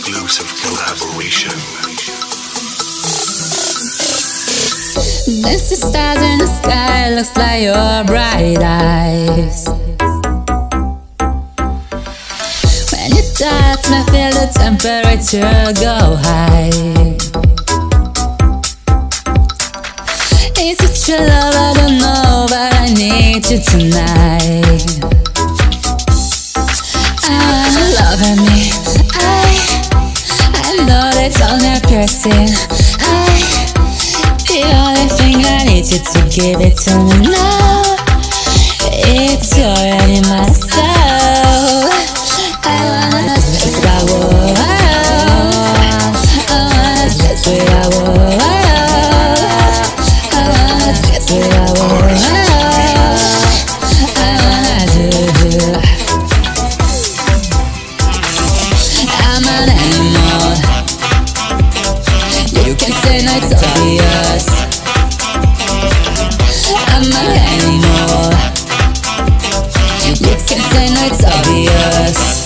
exclusive collaboration. This is stars in the sky, looks like your bright eyes. When you touch me, feel the temperature go high. Is it your love? I don't know, but I need you tonight. Love at me, I know that's only piercing. The only thing I need you to give it to me now. It's already my soul. I wanna taste that world. I wanna taste that world. I wanna taste that world. I wanna do. I'm an animal. You can say no, it's obvious. I'm an animal. You can say no, it's obvious.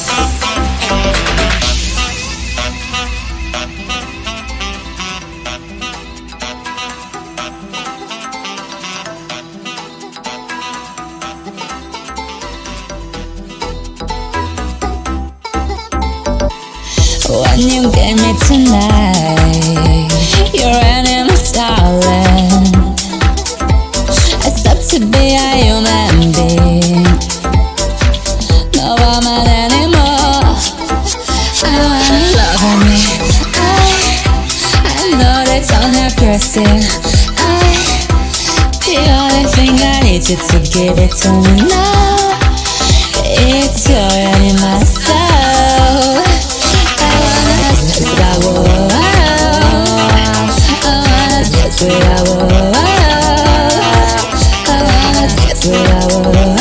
When you gave me tonight, you're an animal, darling. I stopped to be a human being. No, I'm an animal. I wanna love on me. I know that's only piercing. The only thing I need you to give it to me now. It's already my soul. Taste that world. I wanna taste that world. I wanna taste that world.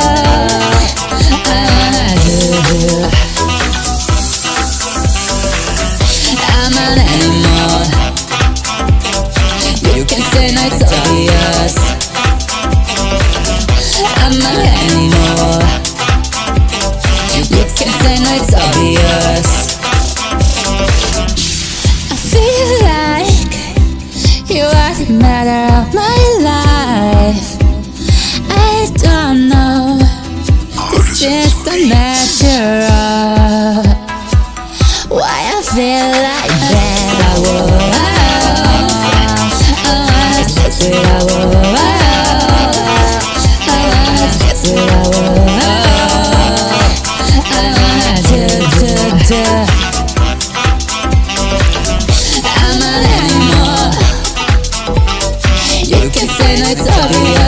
I wanna do. I'm an animal. You can say no, it's obvious. I'm an animal. You can say no, it's obvious. You are the matter of my life. I don't know. This is the natural. Why I feel like that? I wanna taste it. I wanna taste it. I wanna do. I'm an animal. You can say no, it's obvious.